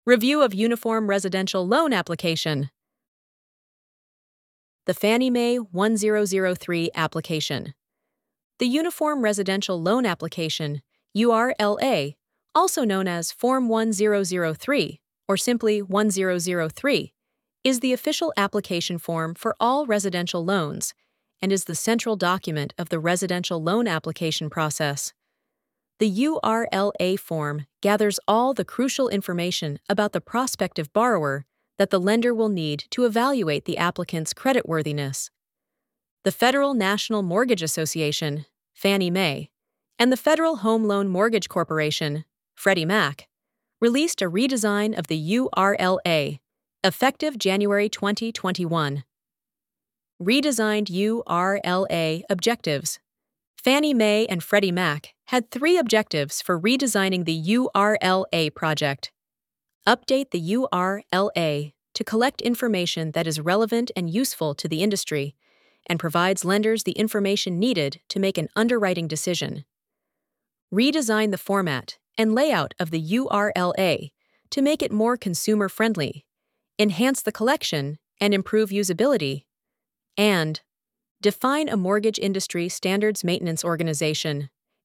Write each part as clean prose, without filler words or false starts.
Review of Uniform Residential Loan Application. The Fannie Mae 1003 Application. The Uniform Residential Loan Application, URLA, also known as Form 1003 or simply 1003, is the official application form for all residential loans and is the central document of the residential loan application process. The URLA form gathers all the crucial information about the prospective borrower that the lender will need to evaluate the applicant's creditworthiness. The Federal National Mortgage Association, Fannie Mae, and the Federal Home Loan Mortgage Corporation, Freddie Mac, released a redesign of the URLA, effective January 2021. Redesigned URLA objectives. Fannie Mae and Freddie Mac had 3 objectives for redesigning the URLA project. Update the URLA to collect information that is relevant and useful to the industry and provides lenders the information needed to make an underwriting decision. Redesign the format and layout of the URLA to make it more consumer-friendly, enhance the collection, and improve usability. And define a Mortgage Industry Standards Maintenance Organization,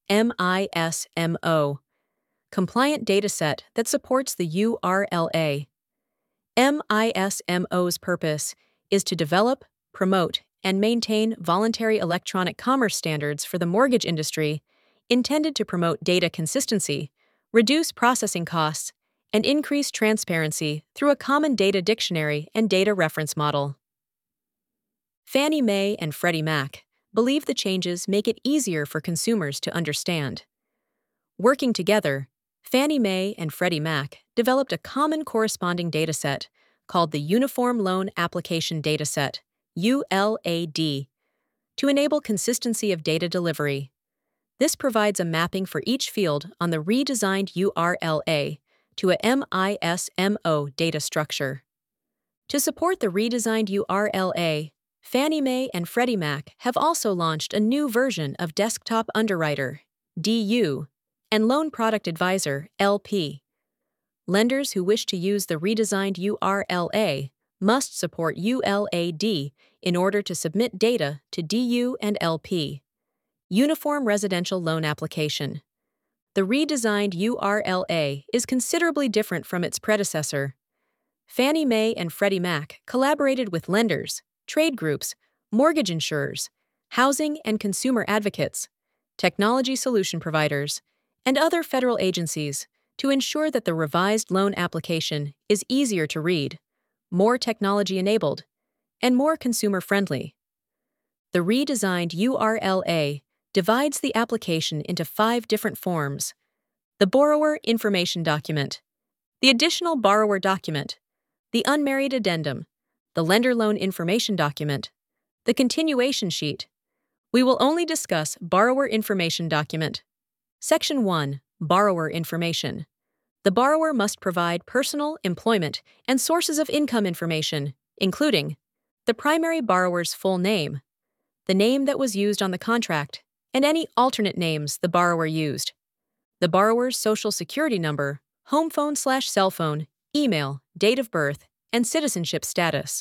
MISMO, compliant dataset that supports the URLA. MISMO's purpose is to develop, promote, and maintain voluntary electronic commerce standards for the mortgage industry intended to promote data consistency, reduce processing costs, and increase transparency through a common data dictionary and data reference model. Fannie Mae and Freddie Mac believe the changes make it easier for consumers to understand. Working together, Fannie Mae and Freddie Mac developed a common corresponding dataset called the Uniform Loan Application Dataset, ULAD, to enable consistency of data delivery. This provides a mapping for each field on the redesigned URLA to a MISMO data structure. To support the redesigned URLA, Fannie Mae and Freddie Mac have also launched a new version of Desktop Underwriter, DU, and Loan Product Advisor, LP. Lenders who wish to use the redesigned URLA must support ULAD in order to submit data to DU and LP. Uniform Residential Loan Application. The redesigned URLA is considerably different from its predecessor. Fannie Mae and Freddie Mac collaborated with lenders, trade groups, mortgage insurers, housing and consumer advocates, technology solution providers, and other federal agencies to ensure that the revised loan application is easier to read, more technology-enabled, and more consumer-friendly. The redesigned URLA divides the application into 5 different forms: the Borrower Information Document, the Additional Borrower Document, the Unmarried Addendum, the Lender Loan Information Document, the Continuation Sheet. We will only discuss Borrower Information Document. Section 1. Borrower Information. The borrower must provide personal, employment, and sources of income information, including the primary borrower's full name, the name that was used on the contract, and any alternate names the borrower used, the borrower's social security number, home phone/cell phone, email, date of birth, and citizenship status.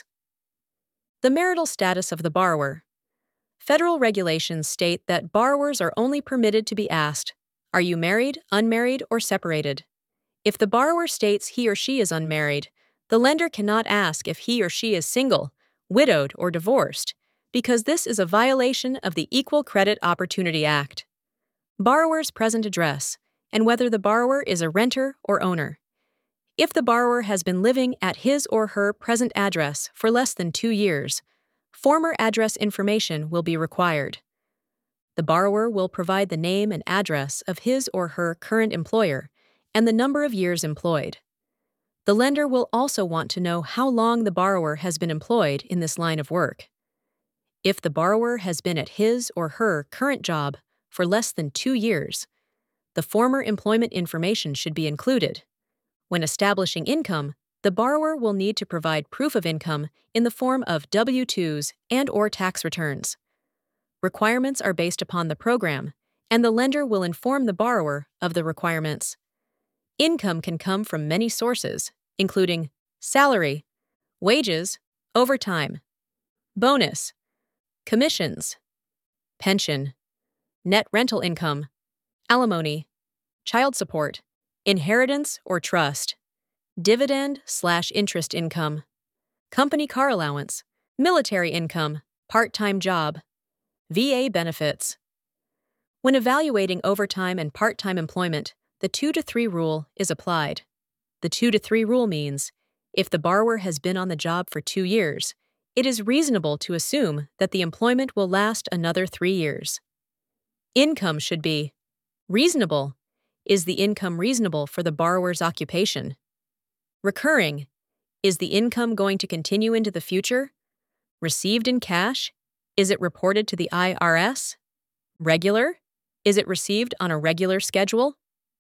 The marital status of the borrower. Federal regulations state that borrowers are only permitted to be asked, "Are you married, unmarried, or separated?" If the borrower states he or she is unmarried, the lender cannot ask if he or she is single, widowed, or divorced, because this is a violation of the Equal Credit Opportunity Act. Borrower's present address, and whether the borrower is a renter or owner. If the borrower has been living at his or her present address for less than 2 years, former address information will be required. The borrower will provide the name and address of his or her current employer and the number of years employed. The lender will also want to know how long the borrower has been employed in this line of work. If the borrower has been at his or her current job for less than 2 years, the former employment information should be included. When establishing income, the borrower will need to provide proof of income in the form of W-2s and/or tax returns. Requirements are based upon the program, and the lender will inform the borrower of the requirements. Income can come from many sources, including salary, wages, overtime, bonus, commissions, pension, net rental income, alimony, child support, inheritance or trust, dividend/interest income, company car allowance, military income, part-time job, VA benefits. When evaluating overtime and part-time employment, the 2 to 3 rule is applied. The 2 to 3 rule means if the borrower has been on the job for 2 years, it is reasonable to assume that the employment will last another 3 years. Income should be reasonable. Is the income reasonable for the borrower's occupation? Recurring. Is the income going to continue into the future? Received in cash? Is it reported to the IRS? Regular? Is it received on a regular schedule?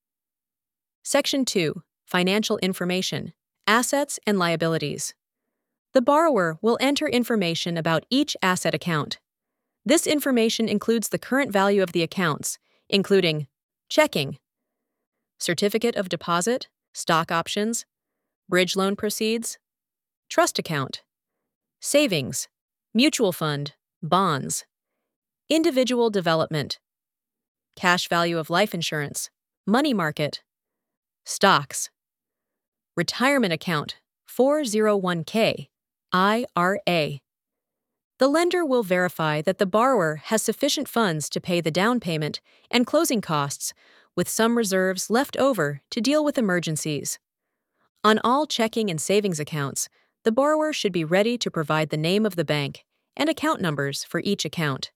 Section 2. Financial information, assets and liabilities. The borrower will enter information about each asset account. This information includes the current value of the accounts, including checking, certificate of deposit, stock options, bridge loan proceeds, trust account, savings, mutual fund, bonds, individual development, cash value of life insurance, money market, stocks, retirement account, 401k, IRA. The lender will verify that the borrower has sufficient funds to pay the down payment and closing costs, with some reserves left over to deal with emergencies. On all checking and savings accounts, the borrower should be ready to provide the name of the bank and account numbers for each account.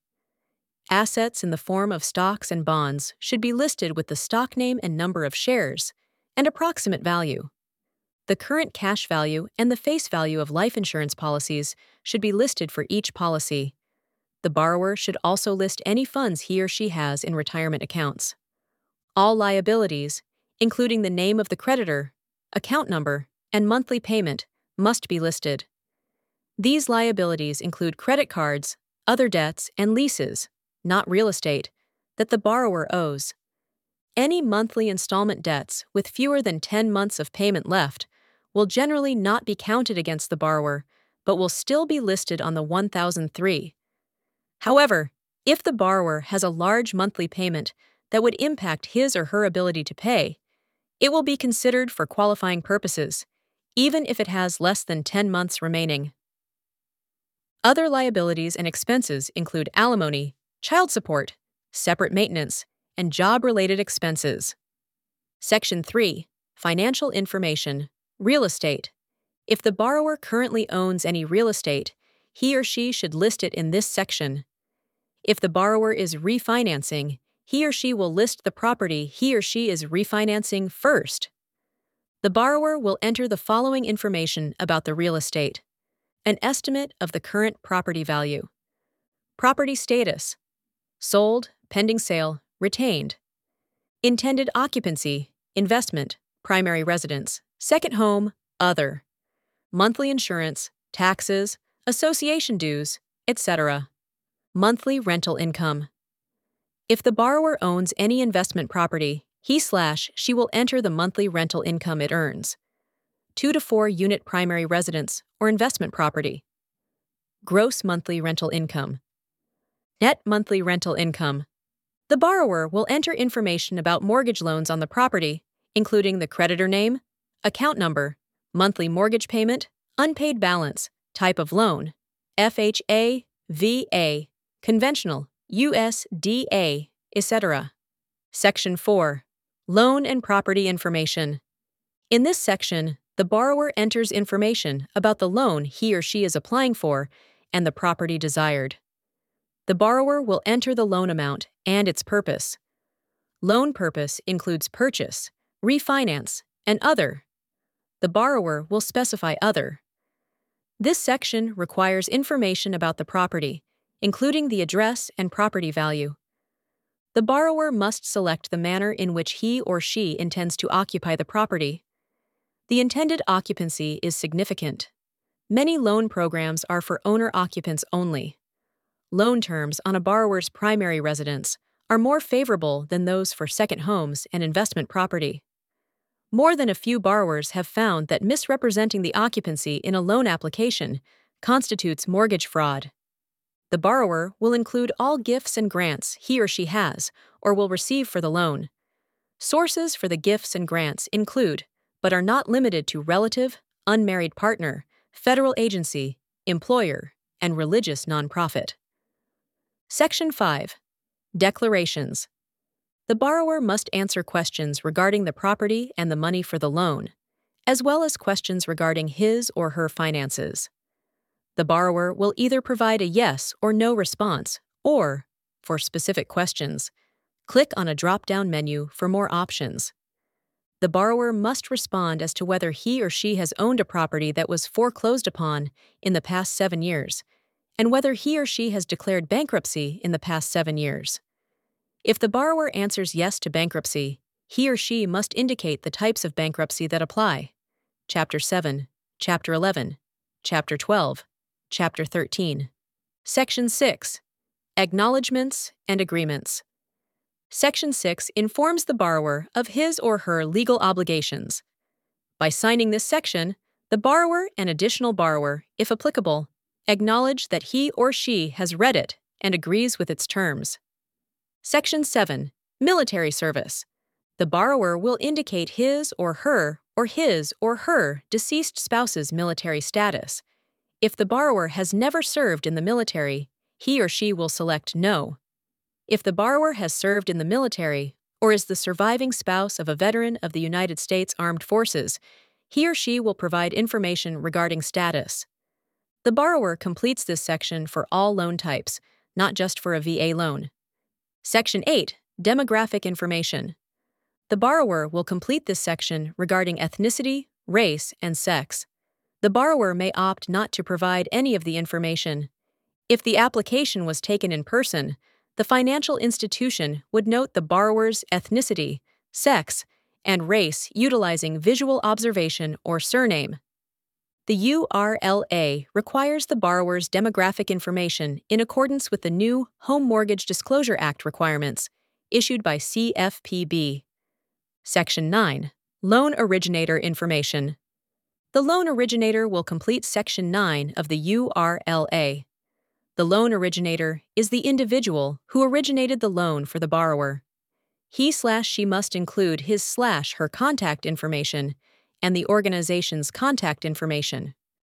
Assets in the form of stocks and bonds should be listed with the stock name and number of shares, and approximate value. The current cash value and the face value of life insurance policies should be listed for each policy. The borrower should also list any funds he or she has in retirement accounts. All liabilities, including the name of the creditor, account number, and monthly payment, must be listed. These liabilities include credit cards, other debts, and leases, not real estate, that the borrower owes. Any monthly installment debts with fewer than 10 months of payment left will generally not be counted against the borrower, but will still be listed on the 1003. However, if the borrower has a large monthly payment that would impact his or her ability to pay, it will be considered for qualifying purposes, even if it has less than 10 months remaining. Other liabilities and expenses include alimony, child support, separate maintenance, and job-related expenses. Section 3. Financial information, real estate. If the borrower currently owns any real estate, he or she should list it in this section. If the borrower is refinancing, he or she will list the property he or she is refinancing first. The borrower will enter the following information about the real estate: an estimate of the current property value, property status, sold, pending sale, retained, intended occupancy, investment, primary residence, second home, other, monthly insurance, taxes, association dues, etc. Monthly rental income. If the borrower owns any investment property, he/she will enter the monthly rental income it earns. 2 to 4 unit primary residence or investment property. Gross monthly rental income. Net monthly rental income. The borrower will enter information about mortgage loans on the property, including the creditor name, account number, monthly mortgage payment, unpaid balance, type of loan, FHA, VA, conventional, USDA, etc. Section 4. Loan and property information. In this section, the borrower enters information about the loan he or she is applying for and the property desired. The borrower will enter the loan amount and its purpose. Loan purpose includes purchase, refinance, and other. The borrower will specify other. This section requires information about the property, including the address and property value. The borrower must select the manner in which he or she intends to occupy the property. The intended occupancy is significant. Many loan programs are for owner-occupants only. Loan terms on a borrower's primary residence are more favorable than those for second homes and investment property. More than a few borrowers have found that misrepresenting the occupancy in a loan application constitutes mortgage fraud. The borrower will include all gifts and grants he or she has or will receive for the loan. Sources for the gifts and grants include, but are not limited to relative, unmarried partner, federal agency, employer, and religious nonprofit. Section 5. Declarations. The borrower must answer questions regarding the property and the money for the loan, as well as questions regarding his or her finances. The borrower will either provide a yes or no response, or, for specific questions, click on a drop-down menu for more options. The borrower must respond as to whether he or she has owned a property that was foreclosed upon in the past 7 years, and whether he or she has declared bankruptcy in the past 7 years. If the borrower answers yes to bankruptcy, he or she must indicate the types of bankruptcy that apply: Chapter 7, Chapter 11, Chapter 12, Chapter 13. Section 6. Acknowledgements and agreements. Section 6 informs the borrower of his or her legal obligations. By signing this section, the borrower and additional borrower, if applicable, acknowledge that he or she has read it and agrees with its terms. Section 7. Military service. The borrower will indicate his or her deceased spouse's military status. If the borrower has never served in the military, he or she will select no. If the borrower has served in the military or is the surviving spouse of a veteran of the United States Armed Forces, he or she will provide information regarding status. The borrower completes this section for all loan types, not just for a VA loan. Section 8. Demographic information. The borrower will complete this section regarding ethnicity, race, and sex. The borrower may opt not to provide any of the information. If the application was taken in person, the financial institution would note the borrower's ethnicity, sex, and race utilizing visual observation or surname. The URLA requires the borrower's demographic information in accordance with the new Home Mortgage Disclosure Act requirements issued by CFPB. Section 9. Loan originator information. The loan originator will complete Section 9 of the URLA. The loan originator is the individual who originated the loan for the borrower. He/she must include his/her contact information and the organization's contact information.